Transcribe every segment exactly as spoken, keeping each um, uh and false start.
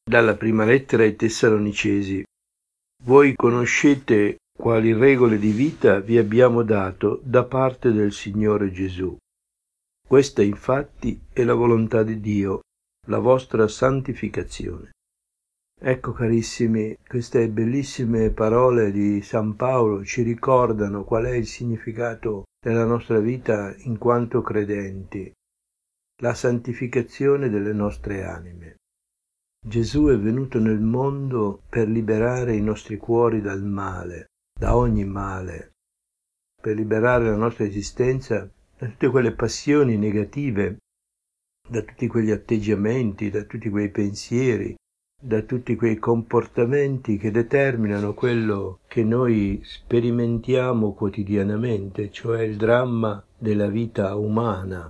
Dalla prima lettera ai Tessalonicesi. Voi conoscete quali regole di vita vi abbiamo dato da parte del Signore Gesù. Questa infatti è la volontà di Dio, la vostra santificazione. Ecco carissimi, queste bellissime parole di San Paolo ci ricordano qual è il significato della nostra vita in quanto credenti, la santificazione delle nostre anime. Gesù è venuto nel mondo per liberare i nostri cuori dal male, da ogni male, per liberare la nostra esistenza da tutte quelle passioni negative, da tutti quegli atteggiamenti, da tutti quei pensieri, da tutti quei comportamenti che determinano quello che noi sperimentiamo quotidianamente, cioè il dramma della vita umana,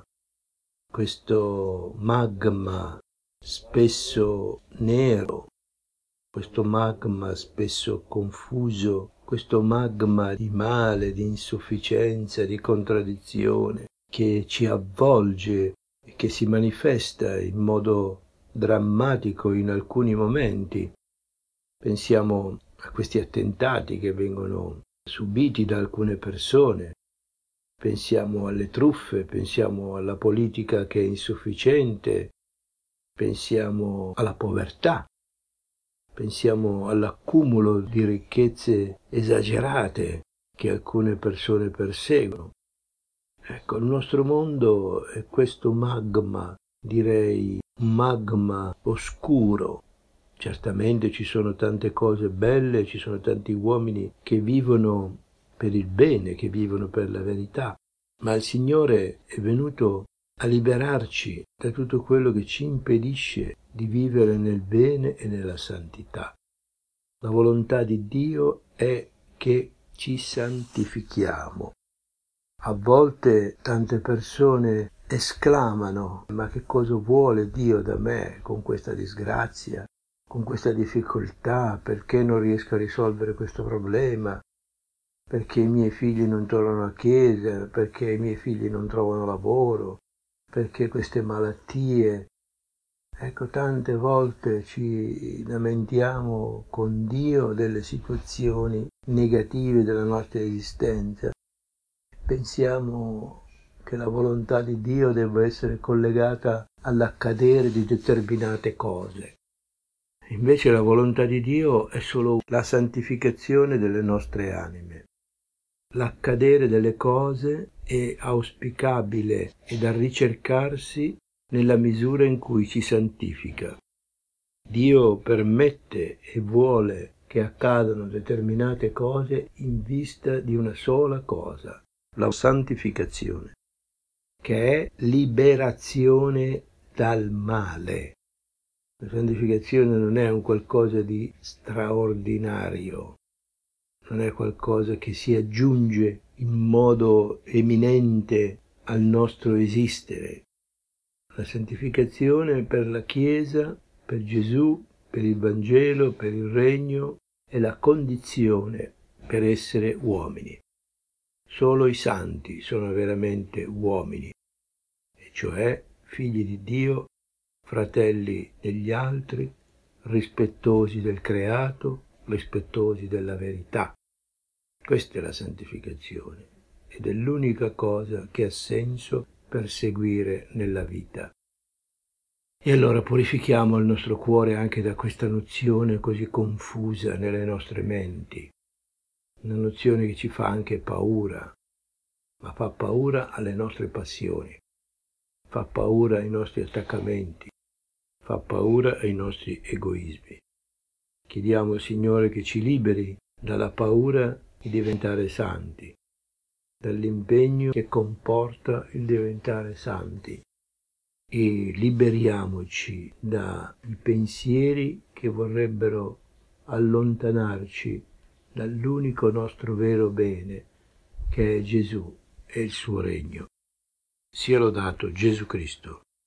questo magma spesso nero, questo magma spesso confuso, questo magma di male, di insufficienza, di contraddizione che ci avvolge e che si manifesta in modo drammatico in alcuni momenti. Pensiamo a questi attentati che vengono subiti da alcune persone, pensiamo alle truffe, pensiamo alla politica che è insufficiente, pensiamo alla povertà, pensiamo all'accumulo di ricchezze esagerate che alcune persone perseguono. Ecco, il nostro mondo è questo magma, direi un magma oscuro. Certamente ci sono tante cose belle, ci sono tanti uomini che vivono per il bene, che vivono per la verità, ma il Signore è venuto a liberarci da tutto quello che ci impedisce di vivere nel bene e nella santità. La volontà di Dio è che ci santifichiamo. A volte tante persone esclamano: ma che cosa vuole Dio da me con questa disgrazia, con questa difficoltà? Perché non riesco a risolvere questo problema? Perché i miei figli non tornano a chiesa? Perché i miei figli non trovano lavoro? Perché queste malattie? Ecco, tante volte ci lamentiamo con Dio delle situazioni negative della nostra esistenza. Pensiamo che la volontà di Dio debba essere collegata all'accadere di determinate cose. Invece la volontà di Dio è solo la santificazione delle nostre anime. L'accadere delle cose è auspicabile e da ricercarsi nella misura in cui ci santifica. Dio permette e vuole che accadano determinate cose in vista di una sola cosa, la santificazione, che è liberazione dal male. La santificazione non è un qualcosa di straordinario, non è qualcosa che si aggiunge in modo eminente al nostro esistere. La santificazione per la Chiesa, per Gesù, per il Vangelo, per il Regno, è la condizione per essere uomini. Solo i santi sono veramente uomini, e cioè figli di Dio, fratelli degli altri, rispettosi del creato, rispettosi della verità. Questa è la santificazione ed è l'unica cosa che ha senso perseguire nella vita. E allora purifichiamo il nostro cuore anche da questa nozione così confusa nelle nostre menti, una nozione che ci fa anche paura, ma fa paura alle nostre passioni, fa paura ai nostri attaccamenti, fa paura ai nostri egoismi. Chiediamo al Signore che ci liberi dalla paura di diventare santi, dall'impegno che comporta il diventare santi, e liberiamoci dai pensieri che vorrebbero allontanarci dall'unico nostro vero bene, che è Gesù e il suo regno. Sia lodato Gesù Cristo.